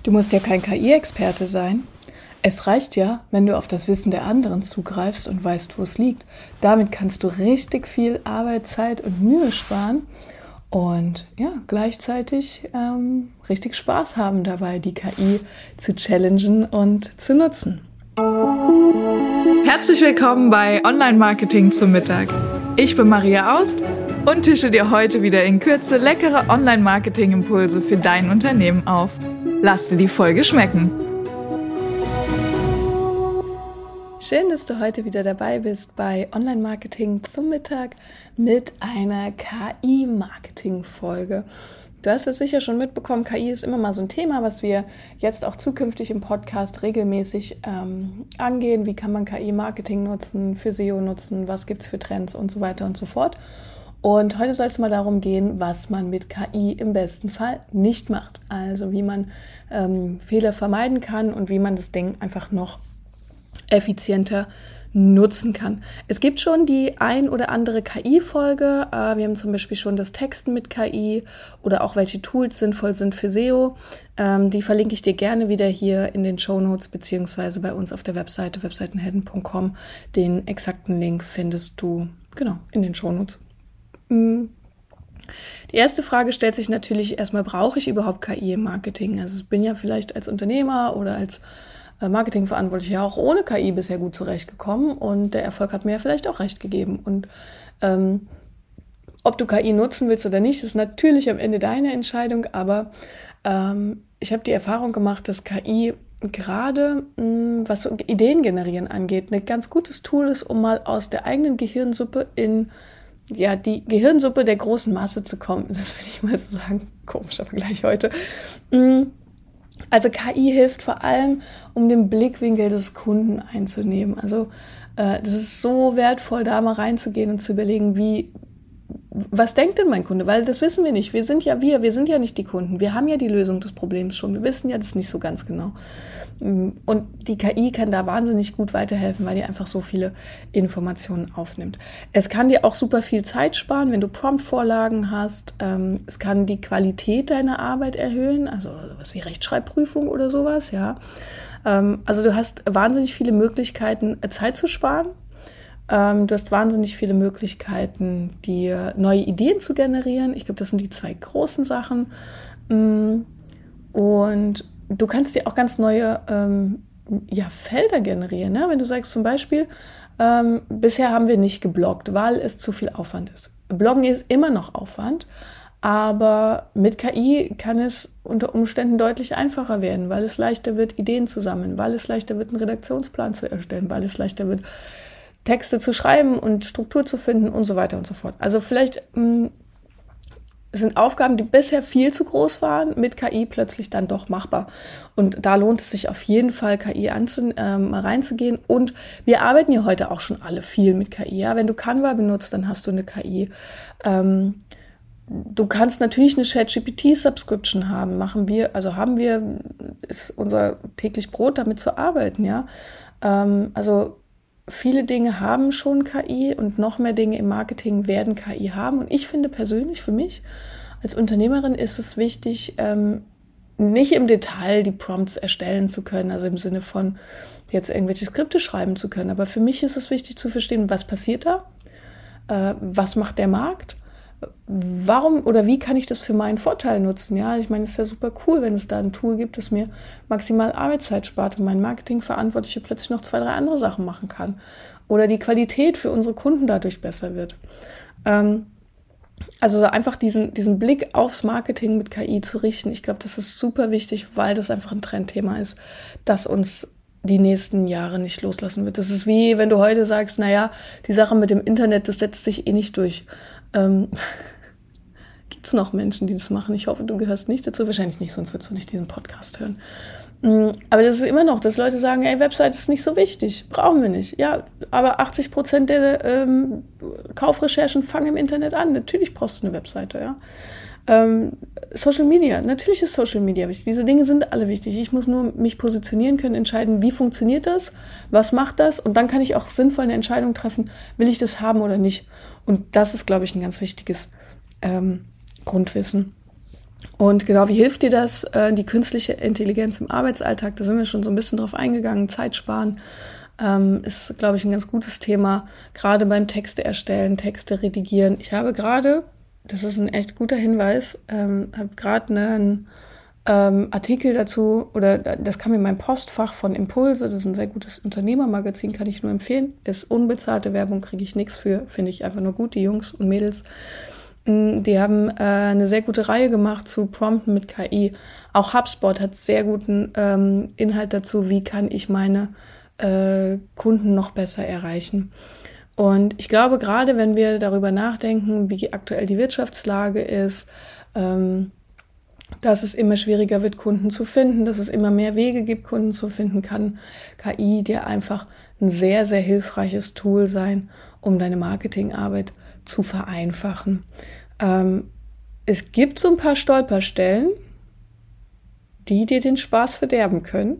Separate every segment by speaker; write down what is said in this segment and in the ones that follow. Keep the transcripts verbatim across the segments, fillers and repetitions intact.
Speaker 1: Du musst ja kein K I-Experte sein. Es reicht ja, wenn du auf das Wissen der anderen zugreifst und weißt, wo es liegt. Damit kannst du richtig viel Arbeit, Zeit und Mühe sparen und ja, gleichzeitig ähm, richtig Spaß haben dabei, die K I zu challengen und zu nutzen.
Speaker 2: Herzlich willkommen bei Online Marketing zum Mittag. Ich bin Maria Aust und tische dir heute wieder in Kürze leckere Online Marketing Impulse für dein Unternehmen auf. Lass dir die Folge schmecken.
Speaker 1: Schön, dass du heute wieder dabei bist bei Online Marketing zum Mittag mit einer K I-Marketing-Folge. Du hast es sicher schon mitbekommen, K I ist immer mal so ein Thema, was wir jetzt auch zukünftig im Podcast regelmäßig ähm, angehen. Wie kann man K I-Marketing nutzen, für S E O nutzen, was gibt es für Trends und so weiter und so fort. Und heute soll es mal darum gehen, was man mit K I im besten Fall nicht macht. Also wie man ähm, Fehler vermeiden kann und wie man das Ding einfach noch effizienter nutzen kann. Es gibt schon die ein oder andere K I-Folge. Äh, wir haben zum Beispiel schon das Texten mit K I oder auch welche Tools sinnvoll sind für S E O. Ähm, die verlinke ich dir gerne wieder hier in den Shownotes beziehungsweise bei uns auf der Webseite webseitenhelden punkt com. Den exakten Link findest du genau in den Shownotes. Die erste Frage stellt sich natürlich erstmal, brauche ich überhaupt K I im Marketing? Also ich bin ja vielleicht als Unternehmer oder als Marketingverantwortlicher auch ohne K I bisher gut zurechtgekommen und der Erfolg hat mir ja vielleicht auch recht gegeben. Und ähm, ob du K I nutzen willst oder nicht, ist natürlich am Ende deine Entscheidung, aber ähm, ich habe die Erfahrung gemacht, dass K I gerade, mh, was so Ideen generieren angeht, ein ganz gutes Tool ist, um mal aus der eigenen Gehirnsuppe in ja, die Gehirnsuppe der großen Masse zu kommen. Das will ich mal so sagen. Komischer Vergleich heute. Also K I hilft vor allem, um den Blickwinkel des Kunden einzunehmen. Also äh, das ist so wertvoll, da mal reinzugehen und zu überlegen, wie, was denkt denn mein Kunde? Weil das wissen wir nicht. Wir sind ja wir, wir sind ja nicht die Kunden. Wir haben ja die Lösung des Problems schon. Wir wissen ja das nicht so ganz genau. Und die K I kann da wahnsinnig gut weiterhelfen, weil die einfach so viele Informationen aufnimmt. Es kann dir auch super viel Zeit sparen, wenn du Prompt-Vorlagen hast. Es kann die Qualität deiner Arbeit erhöhen, also was wie Rechtschreibprüfung oder sowas, ja. Also du hast wahnsinnig viele Möglichkeiten, Zeit zu sparen. Du hast wahnsinnig viele Möglichkeiten, dir neue Ideen zu generieren. Ich glaube, das sind die zwei großen Sachen. Und du kannst dir auch ganz neue ähm, ja, Felder generieren. Ne? Wenn du sagst zum Beispiel, ähm, bisher haben wir nicht gebloggt, weil es zu viel Aufwand ist. Bloggen ist immer noch Aufwand, aber mit K I kann es unter Umständen deutlich einfacher werden, weil es leichter wird, Ideen zu sammeln, weil es leichter wird, einen Redaktionsplan zu erstellen, weil es leichter wird, Texte zu schreiben und Struktur zu finden und so weiter und so fort. Also vielleicht mh, sind Aufgaben, die bisher viel zu groß waren, mit K I plötzlich dann doch machbar. Und da lohnt es sich auf jeden Fall, K I anzu, ähm, reinzugehen. Und wir arbeiten ja heute auch schon alle viel mit K I. Ja? Wenn du Canva benutzt, dann hast du eine K I. Ähm, du kannst natürlich eine ChatGPT-Subscription haben. Machen wir, also haben wir, ist unser täglich Brot, damit zu arbeiten. Ja, ähm, also viele Dinge haben schon K I und noch mehr Dinge im Marketing werden K I haben. Und ich finde persönlich, für mich als Unternehmerin ist es wichtig, ähm, nicht im Detail die Prompts erstellen zu können, also im Sinne von jetzt irgendwelche Skripte schreiben zu können. Aber für mich ist es wichtig zu verstehen, was passiert da, äh, was macht der Markt, warum oder wie kann ich das für meinen Vorteil nutzen? Ja, ich meine, es ist ja super cool, wenn es da ein Tool gibt, das mir maximal Arbeitszeit spart und mein Marketingverantwortlicher plötzlich noch zwei, drei andere Sachen machen kann. Oder die Qualität für unsere Kunden dadurch besser wird. Ähm, also einfach diesen, diesen Blick aufs Marketing mit K I zu richten, ich glaube, das ist super wichtig, weil das einfach ein Trendthema ist, das uns die nächsten Jahre nicht loslassen wird. Das ist wie, wenn du heute sagst, naja, die Sache mit dem Internet, das setzt sich eh nicht durch. Ähm, Gibt es noch Menschen, die das machen? Ich hoffe, du gehörst nicht dazu. Wahrscheinlich nicht, sonst würdest du nicht diesen Podcast hören. Aber das ist immer noch, dass Leute sagen, ey, Website ist nicht so wichtig, brauchen wir nicht. Ja, aber achtzig Prozent der ähm, Kaufrecherchen fangen im Internet an. Natürlich brauchst du eine Webseite, ja. Ähm, Social Media, natürlich ist Social Media wichtig. Diese Dinge sind alle wichtig. Ich muss nur mich positionieren können, entscheiden, wie funktioniert das, was macht das und dann kann ich auch sinnvoll eine Entscheidung treffen, will ich das haben oder nicht. Und das ist, glaube ich, ein ganz wichtiges ähm, Grundwissen. Und genau, wie hilft dir das, äh, die künstliche Intelligenz im Arbeitsalltag? Da sind wir schon so ein bisschen drauf eingegangen. Zeit sparen ähm, ist, glaube ich, ein ganz gutes Thema, gerade beim Texte erstellen, Texte redigieren. Ich habe gerade, das ist ein echt guter Hinweis, ähm, habe gerade einen ähm, Artikel dazu, oder das kam in meinem Postfach von Impulse, das ist ein sehr gutes Unternehmermagazin, kann ich nur empfehlen. Ist unbezahlte Werbung, kriege ich nichts für, finde ich einfach nur gut, die Jungs und Mädels. Die haben äh, eine sehr gute Reihe gemacht zu Prompten mit K I. Auch HubSpot hat sehr guten ähm, Inhalt dazu, wie kann ich meine äh, Kunden noch besser erreichen. Und ich glaube, gerade wenn wir darüber nachdenken, wie aktuell die Wirtschaftslage ist, ähm, dass es immer schwieriger wird, Kunden zu finden, dass es immer mehr Wege gibt, Kunden zu finden, kann K I dir einfach ein sehr, sehr hilfreiches Tool sein, um deine Marketingarbeit zu vereinfachen. Ähm, es gibt so ein paar Stolperstellen, die dir den Spaß verderben können.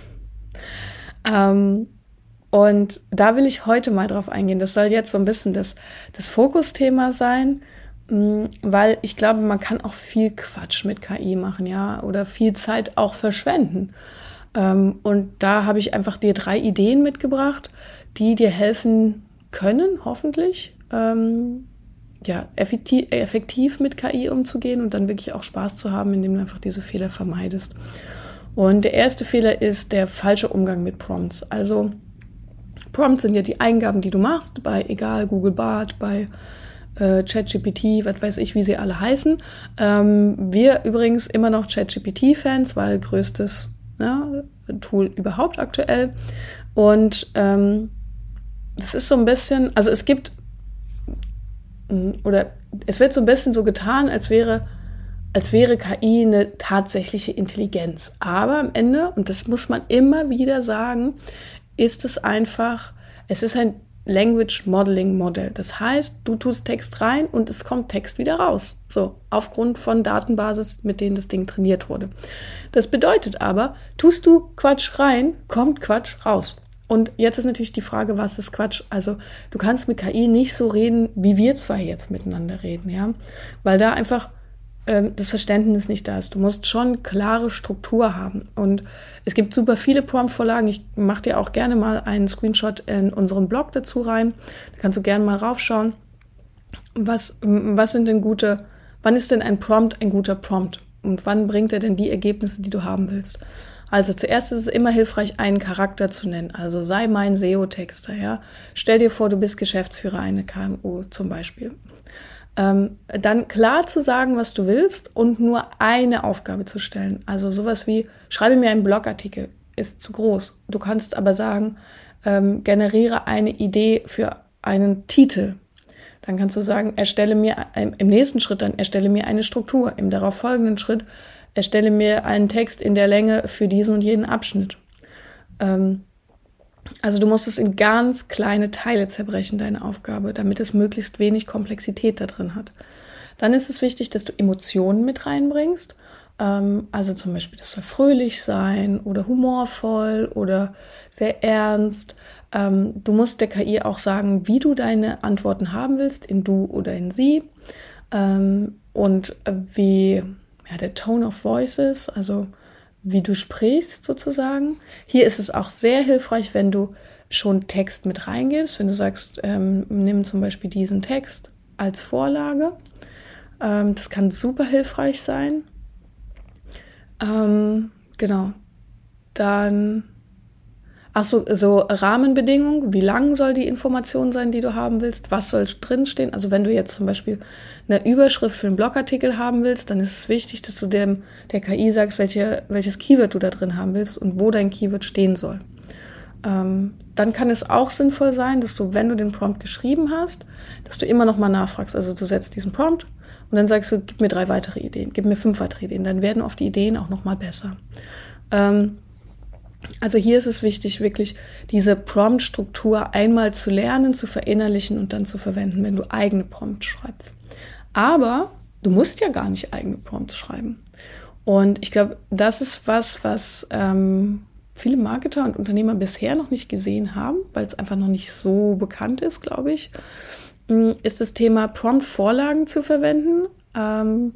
Speaker 1: ähm, und da will ich heute mal drauf eingehen. Das soll jetzt so ein bisschen das, das Fokusthema sein, mh, weil ich glaube, man kann auch viel Quatsch mit K I machen, ja, oder viel Zeit auch verschwenden. Ähm, und da habe ich einfach dir drei Ideen mitgebracht, die dir helfen können, hoffentlich, ähm, ja, effektiv, effektiv mit K I umzugehen und dann wirklich auch Spaß zu haben, indem du einfach diese Fehler vermeidest. Und der erste Fehler ist der falsche Umgang mit Prompts. Also Prompts sind ja die Eingaben, die du machst, bei egal Google Bard, bei äh, ChatGPT, was weiß ich, wie sie alle heißen. Ähm, wir übrigens immer noch ChatGPT-Fans, weil größtes ja, Tool überhaupt aktuell. Und ähm, das ist so ein bisschen, also es gibt, oder es wird so ein bisschen so getan, als wäre, als wäre K I eine tatsächliche Intelligenz. Aber am Ende, und das muss man immer wieder sagen, ist es einfach, es ist ein Language Modeling Modell. Das heißt, du tust Text rein und es kommt Text wieder raus. So, aufgrund von Datenbasis, mit denen das Ding trainiert wurde. Das bedeutet aber, tust du Quatsch rein, kommt Quatsch raus. Und jetzt ist natürlich die Frage, was ist Quatsch? Also du kannst mit K I nicht so reden, wie wir zwei jetzt miteinander reden, ja, weil da einfach ähm, das Verständnis nicht da ist. Du musst schon klare Struktur haben. Und es gibt super viele Prompt-Vorlagen. Ich mache dir auch gerne mal einen Screenshot in unseren Blog dazu rein. Da kannst du gerne mal raufschauen. Was, was sind denn gute, wann ist denn ein Prompt ein guter Prompt? Und wann bringt er denn die Ergebnisse, die du haben willst? Also zuerst ist es immer hilfreich, einen Charakter zu nennen. Also sei mein S E O-Texter, ja. Stell dir vor, du bist Geschäftsführer einer K M U zum Beispiel. Ähm, dann klar zu sagen, was du willst und nur eine Aufgabe zu stellen. Also sowas wie, schreibe mir einen Blogartikel, ist zu groß. Du kannst aber sagen, ähm, generiere eine Idee für einen Titel. Dann kannst du sagen, erstelle mir, äh, im nächsten Schritt dann, erstelle mir eine Struktur. Im darauffolgenden Schritt, erstelle mir einen Text in der Länge für diesen und jeden Abschnitt. Ähm, also du musst es in ganz kleine Teile zerbrechen, deine Aufgabe, damit es möglichst wenig Komplexität da drin hat. Dann ist es wichtig, dass du Emotionen mit reinbringst. Ähm, also zum Beispiel, das soll fröhlich sein oder humorvoll oder sehr ernst. Ähm, du musst der K I auch sagen, wie du deine Antworten haben willst, in du oder in sie. Ähm, und wie ja, der Tone of Voices, also wie du sprichst sozusagen. Hier ist es auch sehr hilfreich, wenn du schon Text mit reingibst, wenn du sagst, ähm, nimm zum Beispiel diesen Text als Vorlage. Ähm, das kann super hilfreich sein. Ähm, genau. Dann Ach so, so Rahmenbedingungen, wie lang soll die Information sein, die du haben willst, was soll drinstehen? Also wenn du jetzt zum Beispiel eine Überschrift für einen Blogartikel haben willst, dann ist es wichtig, dass du dem, der K I sagst, welche, welches Keyword du da drin haben willst und wo dein Keyword stehen soll. Ähm, dann kann es auch sinnvoll sein, dass du, wenn du den Prompt geschrieben hast, dass du immer noch mal nachfragst. Also du setzt diesen Prompt und dann sagst du, gib mir drei weitere Ideen, gib mir fünf weitere Ideen. Dann werden oft die Ideen auch noch mal besser. Ähm, Also hier ist es wichtig, wirklich diese Prompt-Struktur einmal zu lernen, zu verinnerlichen und dann zu verwenden, wenn du eigene Prompts schreibst. Aber du musst ja gar nicht eigene Prompts schreiben. Und ich glaube, das ist was, was ähm, viele Marketer und Unternehmer bisher noch nicht gesehen haben, weil es einfach noch nicht so bekannt ist, glaube ich, ist das Thema Prompt-Vorlagen zu verwenden. Ähm,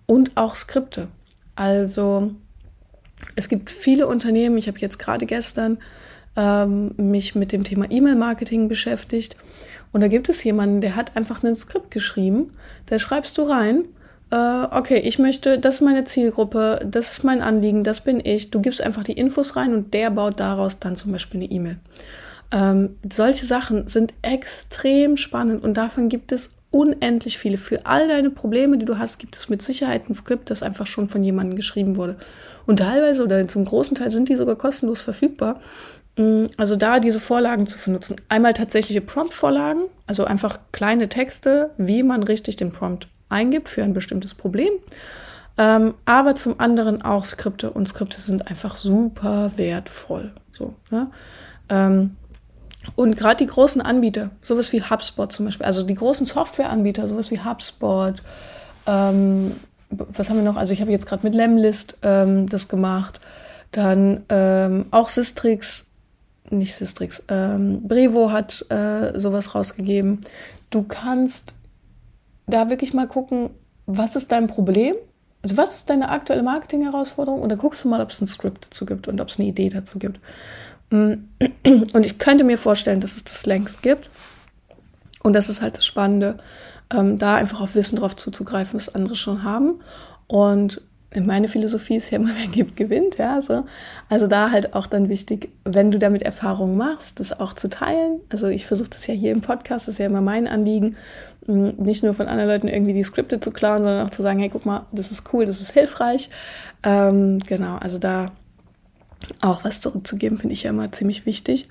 Speaker 1: und auch Skripte. Also es gibt viele Unternehmen, ich habe jetzt gerade gestern ähm, mich mit dem Thema E-Mail-Marketing beschäftigt und da gibt es jemanden, der hat einfach ein Skript geschrieben, da schreibst du rein, äh, okay, ich möchte, das ist meine Zielgruppe, das ist mein Anliegen, das bin ich, du gibst einfach die Infos rein und der baut daraus dann zum Beispiel eine E-Mail. Ähm, solche Sachen sind extrem spannend und davon gibt es unendlich viele. Für all deine Probleme, die du hast, gibt es mit Sicherheit ein Skript, das einfach schon von jemandem geschrieben wurde. Und teilweise oder zum großen Teil sind die sogar kostenlos verfügbar. Also da diese Vorlagen zu benutzen. Einmal tatsächliche Prompt-Vorlagen, also einfach kleine Texte, wie man richtig den Prompt eingibt für ein bestimmtes Problem. Ähm, aber zum anderen auch Skripte. Und Skripte sind einfach super wertvoll. So, ne? ähm, Und gerade die großen Anbieter, sowas wie HubSpot zum Beispiel, also die großen Softwareanbieter, sowas wie HubSpot, ähm, was haben wir noch? Also ich habe jetzt gerade mit Lemlist ähm, das gemacht, dann ähm, auch Sistrix, nicht Sistrix, ähm, Brevo hat äh, sowas rausgegeben. Du kannst da wirklich mal gucken, was ist dein Problem? Also was ist deine aktuelle Marketing-Herausforderung? Und dann guckst du mal, ob es ein Skript dazu gibt und ob es eine Idee dazu gibt. Und ich könnte mir vorstellen, dass es das längst gibt. Und das ist halt das Spannende, ähm, da einfach auf Wissen drauf zuzugreifen, was andere schon haben. Und meine Philosophie ist ja immer, wer gibt, gewinnt. Ja, so. Also da halt auch dann wichtig, wenn du damit Erfahrungen machst, das auch zu teilen. Also ich versuche das ja hier im Podcast, das ist ja immer mein Anliegen, nicht nur von anderen Leuten irgendwie die Skripte zu klauen, sondern auch zu sagen, hey, guck mal, das ist cool, das ist hilfreich. Ähm, genau, also da auch was zurückzugeben, finde ich ja immer ziemlich wichtig.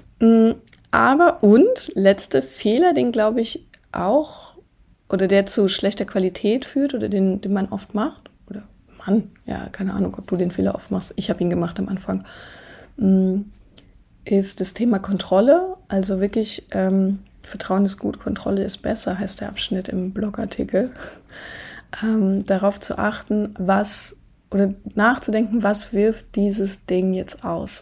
Speaker 1: Aber und letzter Fehler, den glaube ich auch, oder der zu schlechter Qualität führt oder den, den man oft macht, oder Mann, ja, keine Ahnung, ob du den Fehler oft machst, ich habe ihn gemacht am Anfang, ist das Thema Kontrolle. Also wirklich, ähm, Vertrauen ist gut, Kontrolle ist besser, heißt der Abschnitt im Blogartikel. Ähm, darauf zu achten, was oder nachzudenken, was wirft dieses Ding jetzt aus?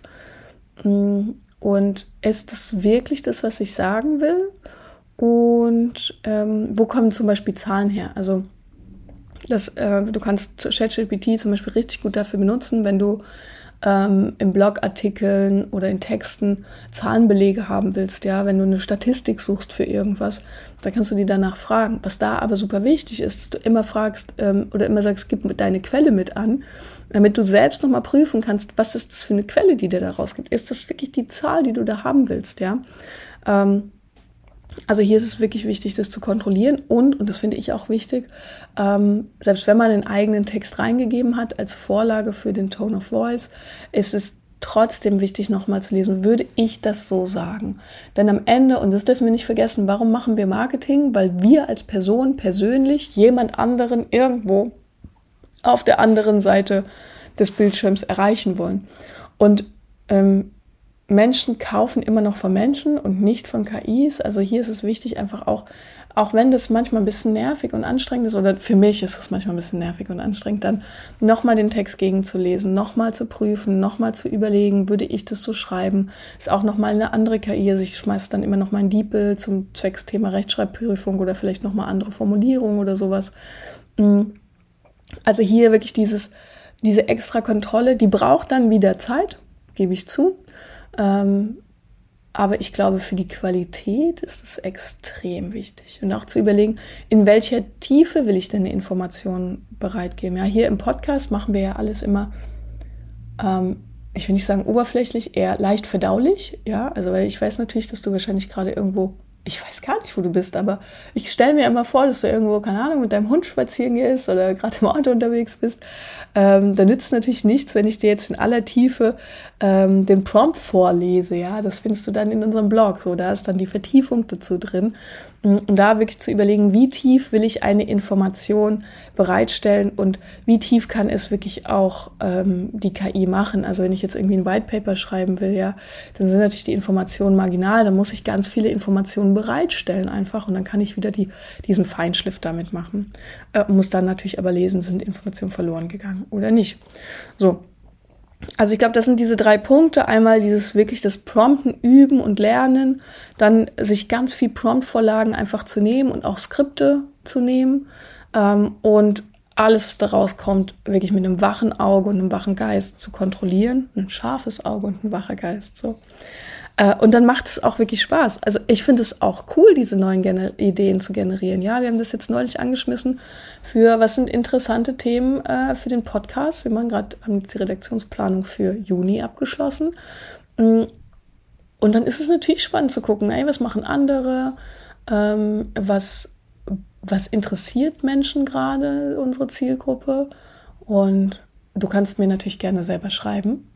Speaker 1: Und ist es wirklich das, was ich sagen will? Und ähm, wo kommen zum Beispiel Zahlen her? Also das, äh, du kannst ChatGPT zum Beispiel richtig gut dafür benutzen, wenn du ähm, in Blogartikeln oder in Texten Zahlenbelege haben willst, ja, wenn du eine Statistik suchst für irgendwas, dann kannst du die danach fragen. Was da aber super wichtig ist, dass du immer fragst ähm, oder immer sagst, gib deine Quelle mit an, damit du selbst nochmal prüfen kannst, was ist das für eine Quelle, die dir da rausgibt. Ist das wirklich die Zahl, die du da haben willst, ja? Ähm, Also hier ist es wirklich wichtig, das zu kontrollieren und, und das finde ich auch wichtig, ähm, selbst wenn man den eigenen Text reingegeben hat als Vorlage für den Tone of Voice, ist es trotzdem wichtig, nochmal zu lesen, würde ich das so sagen? Denn am Ende, und das dürfen wir nicht vergessen, warum machen wir Marketing? Weil wir als Person persönlich jemand anderen irgendwo auf der anderen Seite des Bildschirms erreichen wollen. Und ähm, Menschen kaufen immer noch von Menschen und nicht von K Is. Also hier ist es wichtig, einfach auch, auch wenn das manchmal ein bisschen nervig und anstrengend ist, oder für mich ist es manchmal ein bisschen nervig und anstrengend, dann nochmal den Text gegenzulesen, nochmal zu prüfen, nochmal zu überlegen, würde ich das so schreiben? Ist auch nochmal eine andere K I. Also ich schmeiße dann immer nochmal ein DeepL zum Zwecksthema Rechtschreibprüfung oder vielleicht nochmal andere Formulierungen oder sowas. Also hier wirklich dieses, diese extra Kontrolle, die braucht dann wieder Zeit, gebe ich zu. Ähm, aber ich glaube, für die Qualität ist es extrem wichtig. Und auch zu überlegen, in welcher Tiefe will ich denn eine Information bereitgeben. Ja, hier im Podcast machen wir ja alles immer, ähm, ich will nicht sagen oberflächlich, eher leicht verdaulich. Ja, also weil ich weiß natürlich, dass du wahrscheinlich gerade irgendwo, ich weiß gar nicht, wo du bist, aber ich stelle mir immer vor, dass du irgendwo, keine Ahnung, mit deinem Hund spazieren gehst oder gerade im Auto unterwegs bist. Ähm, da nützt natürlich nichts, wenn ich dir jetzt in aller Tiefe ähm, den Prompt vorlese. Ja, das findest du dann in unserem Blog. So, da ist dann die Vertiefung dazu drin. Und da wirklich zu überlegen, wie tief will ich eine Information bereitstellen und wie tief kann es wirklich auch ähm, die K I machen. Also wenn ich jetzt irgendwie ein White Paper schreiben will, ja, dann sind natürlich die Informationen marginal. Dann muss ich ganz viele Informationen bereitstellen einfach und dann kann ich wieder die, diesen Feinschliff damit machen. Äh, muss dann natürlich aber lesen, sind Informationen verloren gegangen oder nicht. So. Also ich glaube, das sind diese drei Punkte. Einmal dieses wirklich das Prompten, Üben und Lernen. Dann sich ganz viel Prompt-Vorlagen einfach zu nehmen und auch Skripte zu nehmen. Ähm, und alles, was da rauskommt, wirklich mit einem wachen Auge und einem wachen Geist zu kontrollieren. Ein scharfes Auge und ein wacher Geist, so. Und dann macht es auch wirklich Spaß. Also ich finde es auch cool, diese neuen Gener- Ideen zu generieren. Ja, wir haben das jetzt neulich angeschmissen für, was sind interessante Themen äh, für den Podcast. Wir machen gerade, haben jetzt die Redaktionsplanung für Juni abgeschlossen. Und dann ist es natürlich spannend zu gucken, ey, was machen andere, ähm, was, was interessiert Menschen gerade, unsere Zielgruppe. Und du kannst mir natürlich gerne selber schreiben.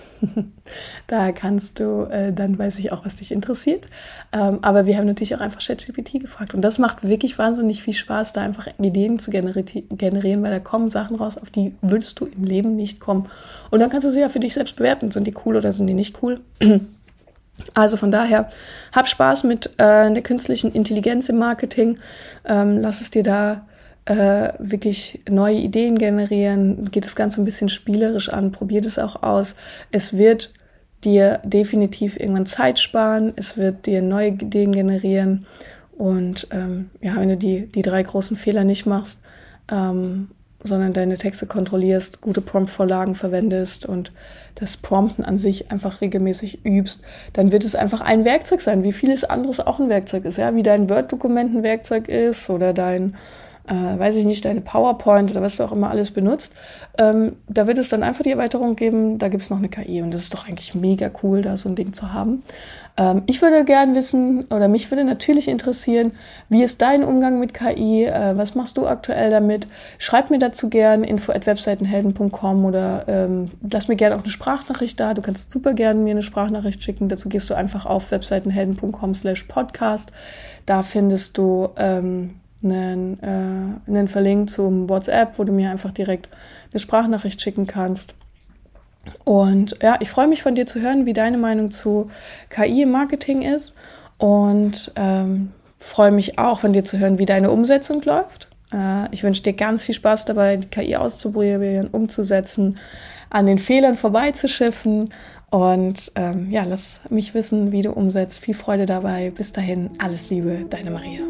Speaker 1: Da kannst du, äh, dann weiß ich auch, was dich interessiert. Ähm, aber wir haben natürlich auch einfach ChatGPT gefragt. Und das macht wirklich wahnsinnig viel Spaß, da einfach Ideen zu generi- generieren, weil da kommen Sachen raus, auf die würdest du im Leben nicht kommen. Und dann kannst du sie ja für dich selbst bewerten. Sind die cool oder sind die nicht cool? Also von daher, hab Spaß mit äh, der künstlichen Intelligenz im Marketing. Ähm, lass es dir da Äh, wirklich neue Ideen generieren, geht das Ganze ein bisschen spielerisch an, probiert es auch aus. Es wird dir definitiv irgendwann Zeit sparen, es wird dir neue Ideen generieren und ähm, ja, wenn du die, die drei großen Fehler nicht machst, ähm, sondern deine Texte kontrollierst, gute Prompt-Vorlagen verwendest und das Prompten an sich einfach regelmäßig übst, dann wird es einfach ein Werkzeug sein, wie vieles anderes auch ein Werkzeug ist, ja, wie dein Word-Dokument ein Werkzeug ist oder dein Äh, weiß ich nicht, deine PowerPoint oder was du auch immer alles benutzt, ähm, da wird es dann einfach die Erweiterung geben, da gibt es noch eine K I und das ist doch eigentlich mega cool, da so ein Ding zu haben. Ähm, ich würde gerne wissen, oder mich würde natürlich interessieren, wie ist dein Umgang mit K I, äh, was machst du aktuell damit? Schreib mir dazu gerne info at webseitenhelden punkt com oder ähm, lass mir gerne auch eine Sprachnachricht da, du kannst super gerne mir eine Sprachnachricht schicken, dazu gehst du einfach auf webseitenhelden punkt com slash podcast, da findest du ähm, Einen, äh, einen Verlink zum WhatsApp, wo du mir einfach direkt eine Sprachnachricht schicken kannst. Und ja, ich freue mich von dir zu hören, wie deine Meinung zu K I im Marketing ist und ähm, freue mich auch von dir zu hören, wie deine Umsetzung läuft. Äh, ich wünsche dir ganz viel Spaß dabei, die K I auszuprobieren, umzusetzen, an den Fehlern vorbeizuschiffen und ähm, ja, lass mich wissen, wie du umsetzt. Viel Freude dabei. Bis dahin, alles Liebe, deine Maria.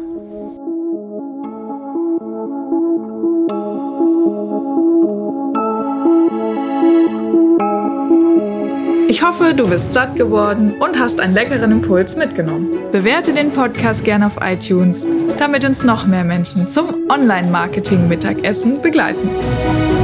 Speaker 2: Ich hoffe, du bist satt geworden und hast einen leckeren Impuls mitgenommen. Bewerte den Podcast gerne auf iTunes, damit uns noch mehr Menschen zum Online-Marketing-Mittagessen begleiten.